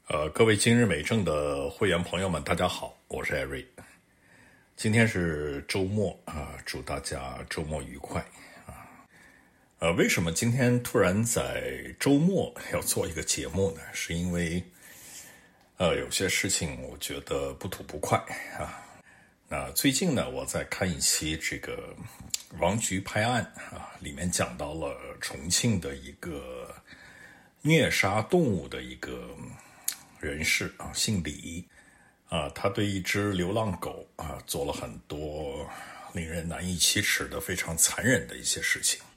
各位今日美政的会员朋友们，大家好，我是艾瑞。今天是周末祝大家周末愉快为什么今天突然在周末要做一个节目呢？是因为有些事情我觉得不吐不快那最近呢，我在看一期这个王菊拍案里面讲到了重庆的一个虐杀动物的一个人士姓李他对一只流浪狗做了很多令人难以启齿的非常残忍的一些事情。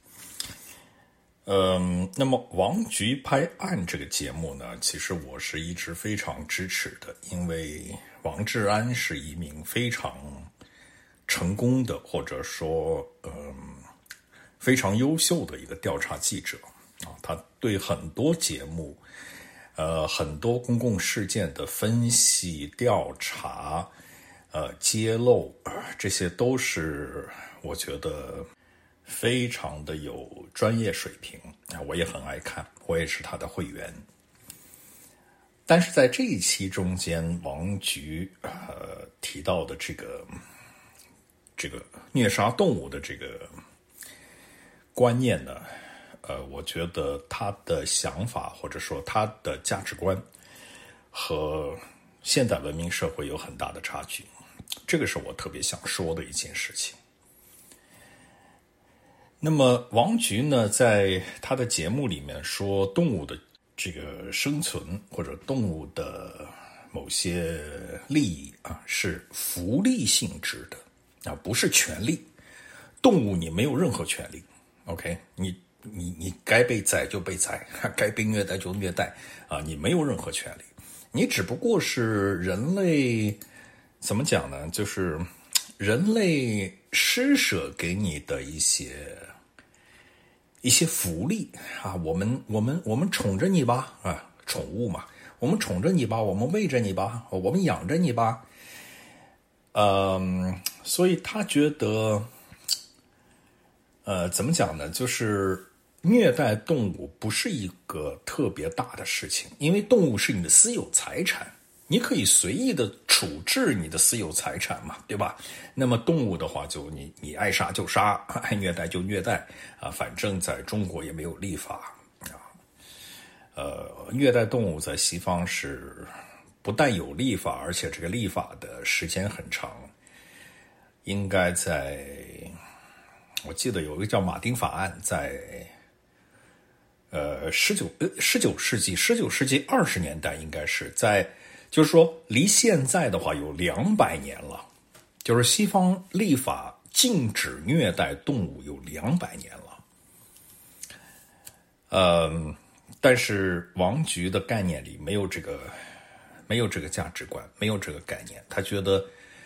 那么王菊拍案这个节目呢，其实我是一直非常支持的，因为王志安是一名非常成功的，或者说非常优秀的一个调查记者他对很多节目很多公共事件的分析、调查、揭露这些都是我觉得非常的有专业水平我也很爱看，我也是他的会员。但是在这一期中间，王菊提到的这个虐杀动物的这个观念呢，我觉得他的想法或者说他的价值观和现代文明社会有很大的差距，这个是我特别想说的一件事情。那么王菊呢，在他的节目里面说，动物的这个生存或者动物的某些利益是福利性质的不是权利。动物你没有任何权利 ，OK？ 你该被宰就被宰，该被虐待就虐待你没有任何权利，你只不过是人类怎么讲呢？就是人类施舍给你的一些福利我们宠着你吧宠物嘛，我们宠着你吧，我们喂着你吧，我们养着你吧，所以他觉得怎么讲呢？就是虐待动物不是一个特别大的事情，因为动物是你的私有财产，你可以随意的处置你的私有财产嘛，对吧？那么动物的话，就你爱杀就杀，爱虐待就虐待反正在中国也没有立法虐待动物在西方是不但有立法，而且这个立法的时间很长，应该在我记得有一个叫马丁法案，在19世纪20年代，应该是在，就是说离现在的话有200年了，就是西方立法禁止虐待动物有200年了。但是王菊的概念里没有这个价值观，没有这个概念。他觉得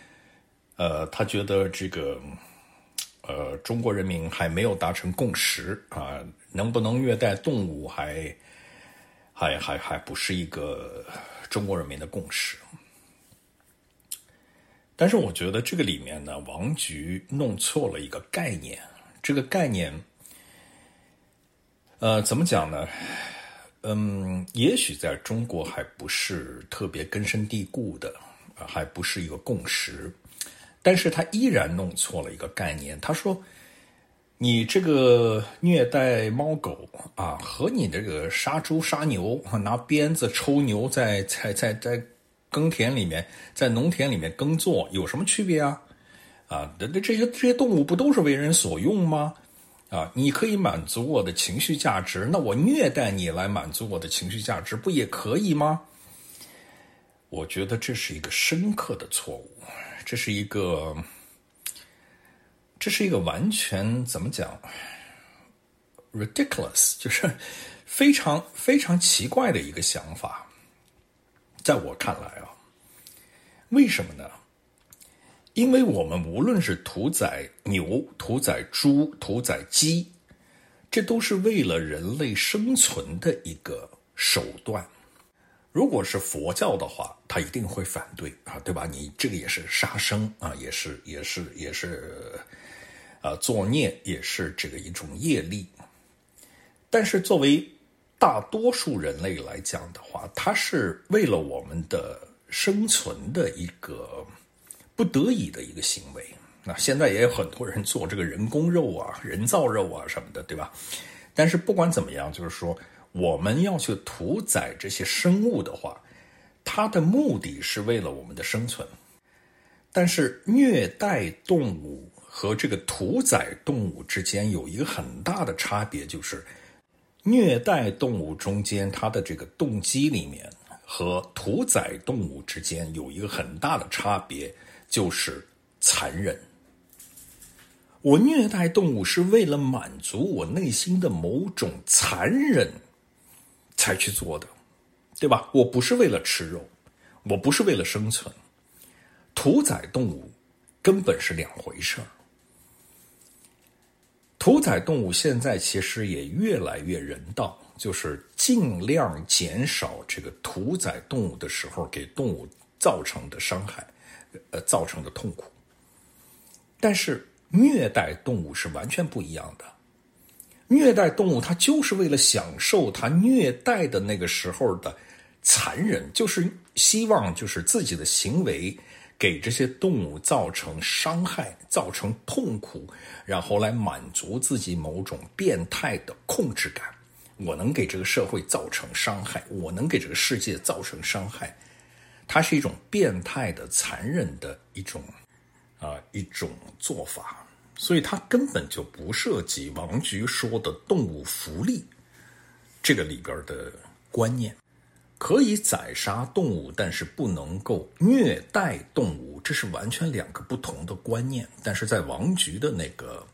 这个中国人民还没有达成共识能不能虐待动物还不是一个中国人民的共识。但是我觉得这个里面呢，王菊弄错了一个概念。这个概念怎么讲呢？也许在中国还不是特别根深蒂固的还不是一个共识，但是他依然弄错了一个概念。他说你这个虐待猫狗和你这个杀猪杀牛拿鞭子抽牛在耕田里面，在农田里面耕作有什么区别这些动物不都是为人所用吗？你可以满足我的情绪价值，那我虐待你来满足我的情绪价值不也可以吗？我觉得这是一个深刻的错误，这是一个完全怎么讲 ridiculous， 就是非常非常奇怪的一个想法。在我看来为什么呢？因为我们无论是屠宰牛、屠宰猪、屠宰鸡，这都是为了人类生存的一个手段。如果是佛教的话，他一定会反对对吧？你这个也是杀生也是作孽，也是这个一种业力。但是作为大多数人类来讲的话，它是为了我们的生存的一个不得已的一个行为。那现在也有很多人做这个人工肉啊、人造肉啊什么的，对吧？但是不管怎么样，就是说我们要去屠宰这些生物的话，它的目的是为了我们的生存。但是虐待动物和这个屠宰动物之间有一个很大的差别，就是虐待动物中间它的这个动机里面和屠宰动物之间有一个很大的差别，就是残忍。我虐待动物是为了满足我内心的某种残忍才去做的，对吧？我不是为了吃肉，我不是为了生存。屠宰动物根本是两回事儿。屠宰动物现在其实也越来越人道，就是尽量减少这个屠宰动物的时候给动物造成的伤害，造成的痛苦。但是虐待动物是完全不一样的。虐待动物它就是为了享受它虐待的那个时候的残忍，就是希望就是自己的行为给这些动物造成伤害，造成痛苦，然后来满足自己某种变态的控制感。我能给这个社会造成伤害，我能给这个世界造成伤害，它是一种变态的残忍的一种做法。所以它根本就不涉及王菊说的动物福利这个里边的观念。可以宰杀动物，但是不能够虐待动物，这是完全两个不同的观念。但是在王菊的那个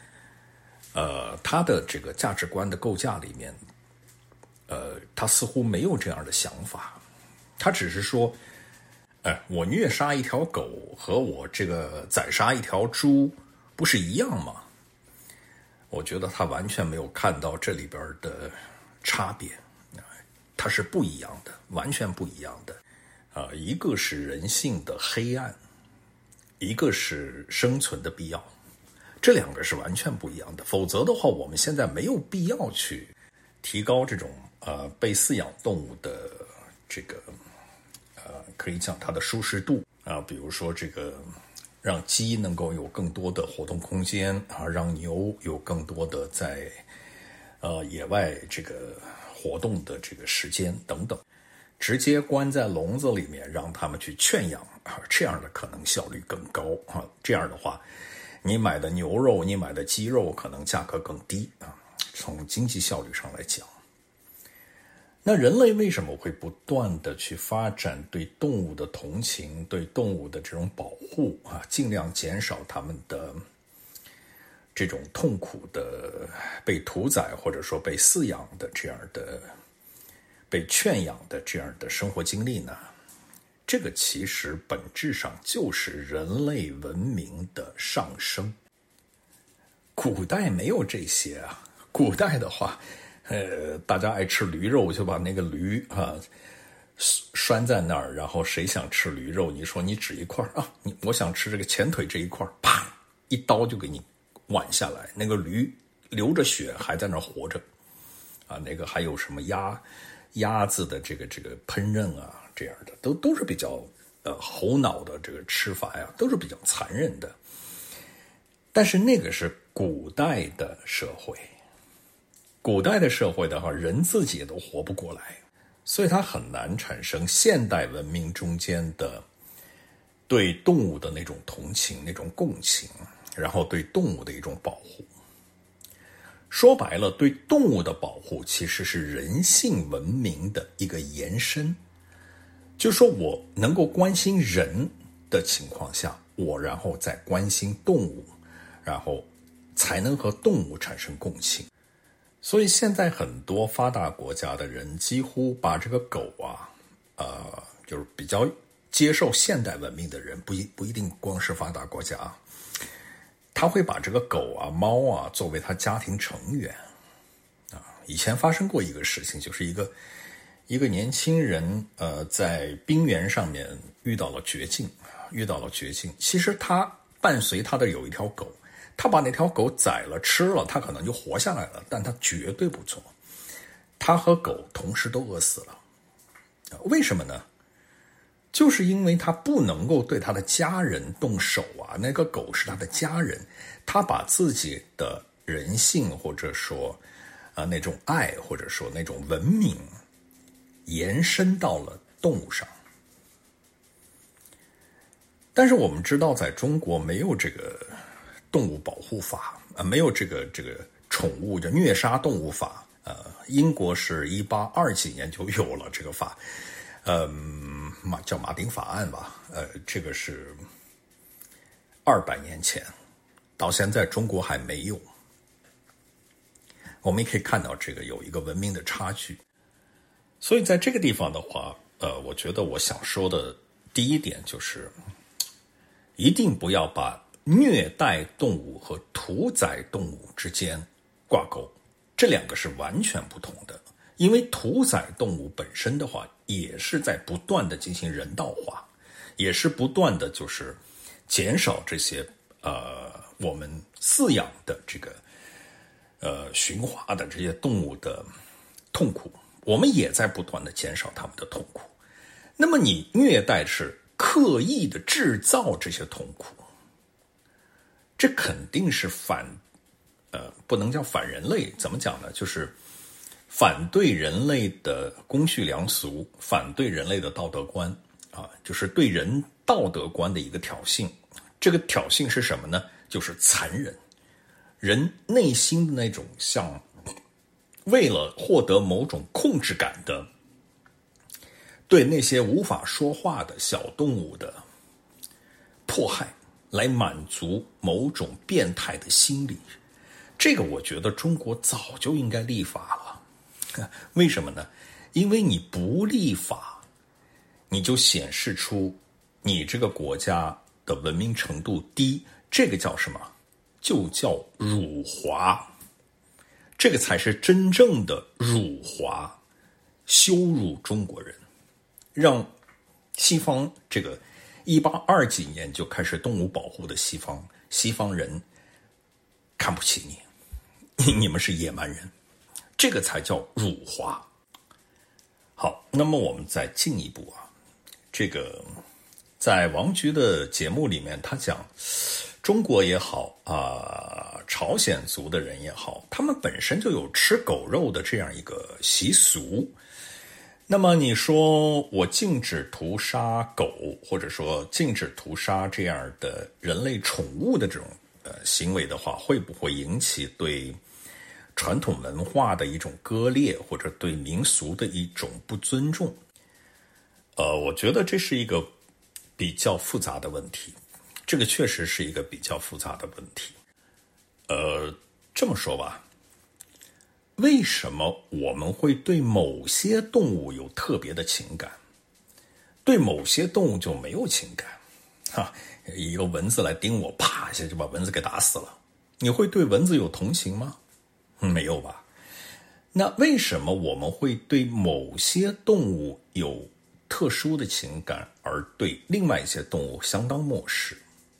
他的这个价值观的构架里面，他似乎没有这样的想法。他只是说我虐杀一条狗和我这个宰杀一条猪不是一样吗？我觉得他完全没有看到这里边的差别，它是不一样的，完全不一样的。一个是人性的黑暗，一个是生存的必要，这两个是完全不一样的。否则的话，我们现在没有必要去提高这种被饲养动物的这个可以讲它的舒适度比如说这个让鸡能够有更多的活动空间让牛有更多的在野外这个活动的这个时间等等，直接关在笼子里面让他们去圈养这样的可能效率更高这样的话，你买的牛肉，你买的鸡肉可能价格更低从经济效率上来讲。那人类为什么会不断的去发展对动物的同情，对动物的这种保护尽量减少他们的这种痛苦的被屠宰或者说被饲养的这样的被圈养的这样的生活经历呢？这个其实本质上就是人类文明的上升。古代没有这些古代的话大家爱吃驴肉，就把那个驴拴在那儿，然后谁想吃驴肉，你说你指一块我想吃这个前腿这一块，啪一刀就给你剜下来，那个驴流着血还在那儿活着那个还有什么鸭子的这个烹饪这样的都是比较猴脑的这个吃法都是比较残忍的。但是那个是古代的社会，古代的社会的话，人自己也都活不过来，所以它很难产生现代文明中间的对动物的那种同情、那种共情，然后对动物的一种保护。说白了，对动物的保护其实是人性文明的一个延伸。就是说我能够关心人的情况下，我然后再关心动物，然后才能和动物产生共情。所以现在很多发达国家的人几乎把这个狗就是比较接受现代文明的人，不一定光是发达国家他会把这个狗猫作为他家庭成员以前发生过一个事情，就是一个年轻人在冰原上面遇到了绝境。其实他伴随他的有一条狗，他把那条狗宰了吃了，他可能就活下来了，但他绝对不做。 他和狗同时都饿死了。为什么呢？就是因为他不能够对他的家人动手啊，那个狗是他的家人，他把自己的人性或者说那种爱或者说那种文明延伸到了动物上。但是我们知道在中国没有这个动物保护法没有这个宠物的虐杀动物法英国是1820几年就有了这个法叫马丁法案吧这个是200年前，到现在中国还没有。我们也可以看到这个有一个文明的差距。所以在这个地方的话我觉得我想说的第一点就是一定不要把虐待动物和屠宰动物之间挂钩，这两个是完全不同的。因为屠宰动物本身的话也是在不断的进行人道化，也是不断的就是减少这些我们饲养的这个驯化的这些动物的痛苦，我们也在不断的减少他们的痛苦。那么你虐待是刻意的制造这些痛苦，这肯定是不能叫反人类，怎么讲呢？就是反对人类的公序良俗，反对人类的道德观就是对人道德观的一个挑衅。这个挑衅是什么呢？就是残忍，人内心的那种像为了获得某种控制感的对那些无法说话的小动物的迫害，来满足某种变态的心理。这个我觉得中国早就应该立法了。为什么呢？因为你不立法，你就显示出你这个国家的文明程度低，这个叫什么？就叫辱华。这个才是真正的辱华，羞辱中国人，让西方这个1820几年就开始动物保护的西方人看不起你，你们是野蛮人，这个才叫辱华。好，那么我们再进一步这个在王菊的节目里面，他讲中国也好朝鲜族的人也好，他们本身就有吃狗肉的这样一个习俗。那么你说我禁止屠杀狗，或者说禁止屠杀这样的人类宠物的这种行为的话，会不会引起对传统文化的一种割裂，或者对民俗的一种不尊重？我觉得这是一个比较复杂的问题，这个确实是一个比较复杂的问题。这么说吧，为什么我们会对某些动物有特别的情感，对某些动物就没有情感？一个蚊子来叮我，啪一下就把蚊子给打死了，你会对蚊子有同情吗？没有吧。那为什么我们会对某些动物有特殊的情感，而对另外一些动物相当漠视？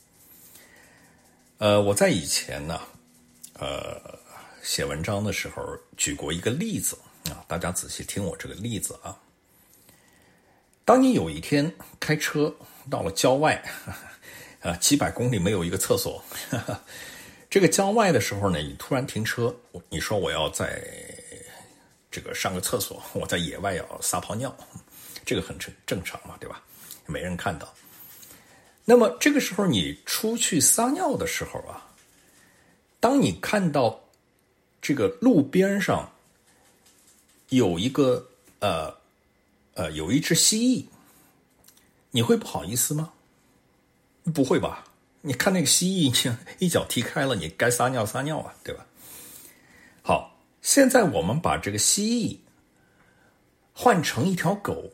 我在以前呢写文章的时候举过一个例子大家仔细听我这个例子当你有一天开车到了郊外几百公里没有一个厕所这个郊外的时候呢，你突然停车，你说我要在这个上个厕所，我在野外要撒泡尿，这个很正常嘛，对吧？没人看到。那么这个时候你出去撒尿的时候当你看到这个路边上有一个有一只蜥蜴，你会不好意思吗？不会吧？你看那个蜥蜴一脚踢开了，你该撒尿撒尿对吧？好，现在我们把这个蜥蜴换成一条狗，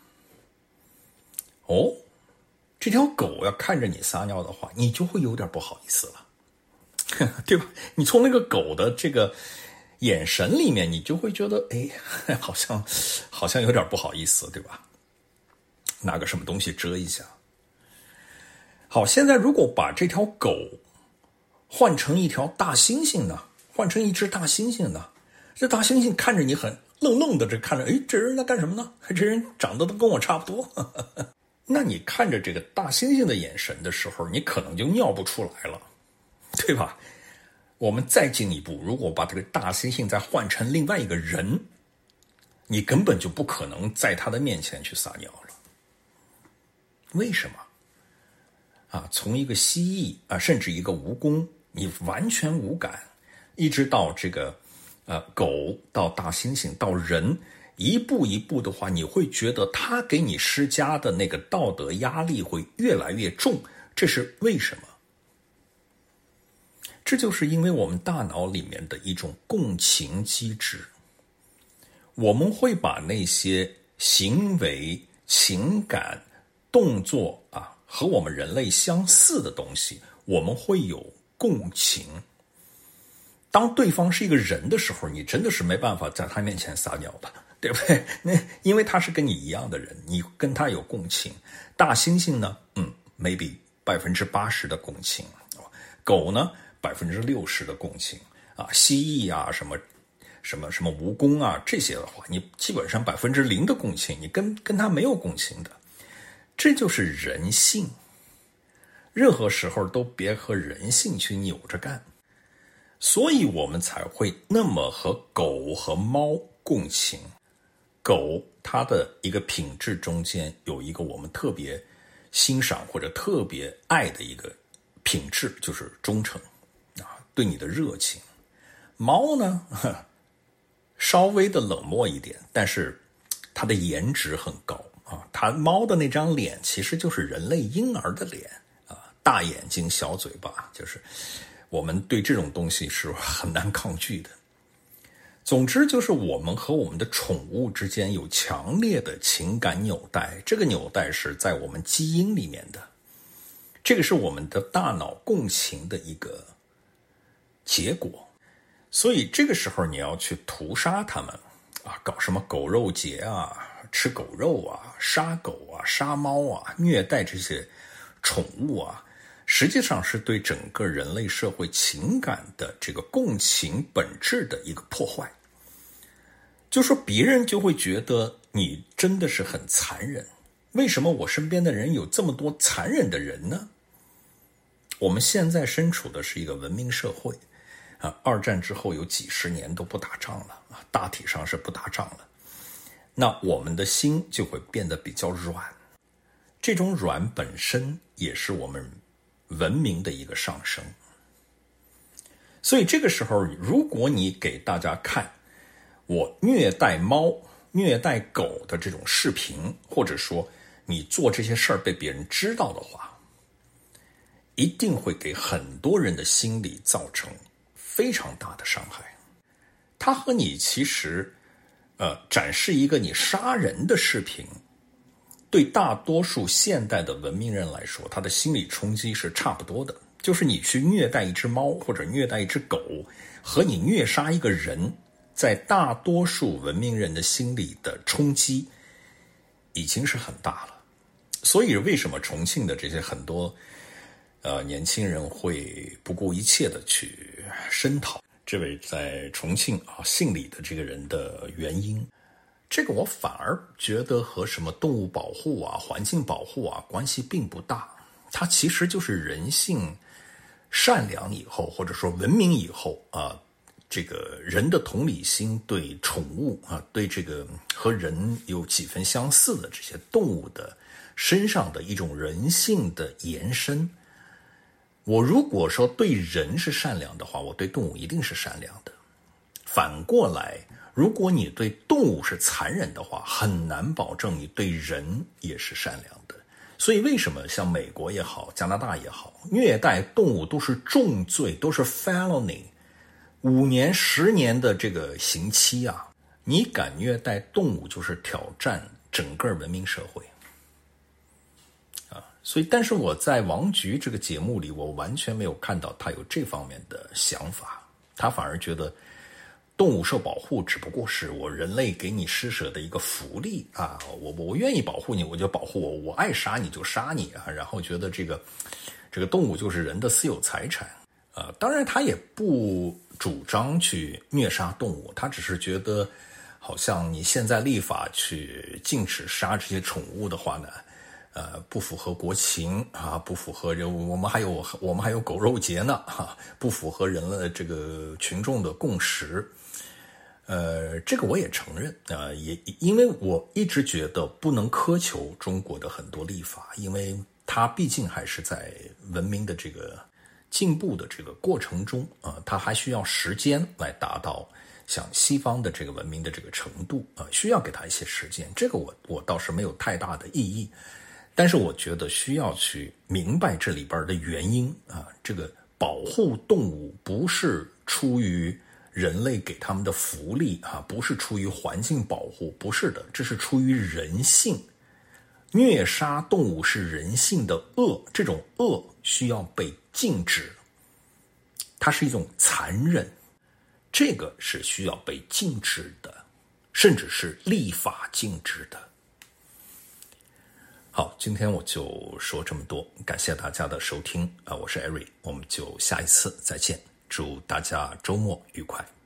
这条狗要看着你撒尿的话，你就会有点不好意思了，对吧？你从那个狗的这个眼神里面，你就会觉得，好像有点不好意思，对吧？拿个什么东西遮一下。好，现在如果把这条狗换成一条大猩猩呢？换成一只大猩猩呢？这大猩猩看着你很愣愣的这看着，这人在干什么呢？这人长得都跟我差不多。那你看着这个大猩猩的眼神的时候，你可能就尿不出来了，对吧？我们再进一步，如果把这个大猩猩再换成另外一个人，你根本就不可能在他的面前去撒尿了。为什么？从一个蜥蜴甚至一个蜈蚣，你完全无感，一直到这个狗，到大猩猩，到人，一步一步的话，你会觉得他给你施加的那个道德压力会越来越重。这是为什么？这就是因为我们大脑里面的一种共情机制，我们会把那些行为、情感、动作和我们人类相似的东西，我们会有共情。当对方是一个人的时候，你真的是没办法在他面前撒尿的，对不对？因为他是跟你一样的人，你跟他有共情。大猩猩呢，maybe 80%的共情，狗呢60%的共情蜥蜴什么蜈蚣这些的话，你基本上0%的共情，你跟他没有共情的。这就是人性，任何时候都别和人性去扭着干。所以我们才会那么和狗和猫共情。狗它的一个品质中间有一个我们特别欣赏或者特别爱的一个品质，就是忠诚对你的热情。猫呢稍微的冷漠一点，但是它的颜值很高它猫的那张脸其实就是人类婴儿的脸大眼睛小嘴巴，就是我们对这种东西是很难抗拒的。总之就是我们和我们的宠物之间有强烈的情感纽带，这个纽带是在我们基因里面的，这个是我们的大脑共情的一个结果。所以这个时候你要去屠杀它们搞什么狗肉节吃狗肉杀狗杀猫虐待这些宠物实际上是对整个人类社会情感的这个共情本质的一个破坏。就说别人就会觉得你真的是很残忍，为什么我身边的人有这么多残忍的人呢？我们现在身处的是一个文明社会二战之后有几十年都不打仗了大体上是不打仗了，那我们的心就会变得比较软，这种软本身也是我们文明的一个上升。所以这个时候如果你给大家看我虐待猫虐待狗的这种视频，或者说你做这些事儿被别人知道的话，一定会给很多人的心理造成非常大的伤害。它和你其实展示一个你杀人的视频，对大多数现代的文明人来说，他的心理冲击是差不多的。就是你去虐待一只猫或者虐待一只狗，和你虐杀一个人，在大多数文明人的心理的冲击已经是很大了。所以为什么重庆的这些很多年轻人会不顾一切的去声讨这位在重庆姓李的这个人的原因？这个我反而觉得和什么动物保护环境保护关系并不大，它其实就是人性善良以后，或者说文明以后这个人的同理心对宠物对这个和人有几分相似的这些动物的身上的一种人性的延伸。我如果说对人是善良的话，我对动物一定是善良的。反过来，如果你对动物是残忍的话，很难保证你对人也是善良的。所以为什么像美国也好，加拿大也好，虐待动物都是重罪，都是 felony， 5年10年的这个刑期你敢虐待动物就是挑战整个文明社会所以但是我在王菊这个节目里，我完全没有看到他有这方面的想法，他反而觉得动物受保护只不过是我人类给你施舍的一个福利我愿意保护你我就保护我爱杀你就杀你然后觉得这个动物就是人的私有财产当然他也不主张去虐杀动物，他只是觉得好像你现在立法去禁止杀这些宠物的话呢，不符合国情啊，不符合我们还有狗肉节呢不符合人类这个群众的共识。这个我也承认也因为我一直觉得不能苛求中国的很多立法，因为它毕竟还是在文明的这个进步的这个过程中它还需要时间来达到像西方的这个文明的这个程度需要给它一些时间，这个我倒是没有太大的异议。但是我觉得需要去明白这里边的原因这个保护动物不是出于人类给他们的福利不是出于环境保护，不是的，这是出于人性。虐杀动物是人性的恶，这种恶需要被禁止，它是一种残忍，这个是需要被禁止的，甚至是立法禁止的。好，今天我就说这么多，感谢大家的收听我是 Eric， 我们就下一次再见，祝大家周末愉快。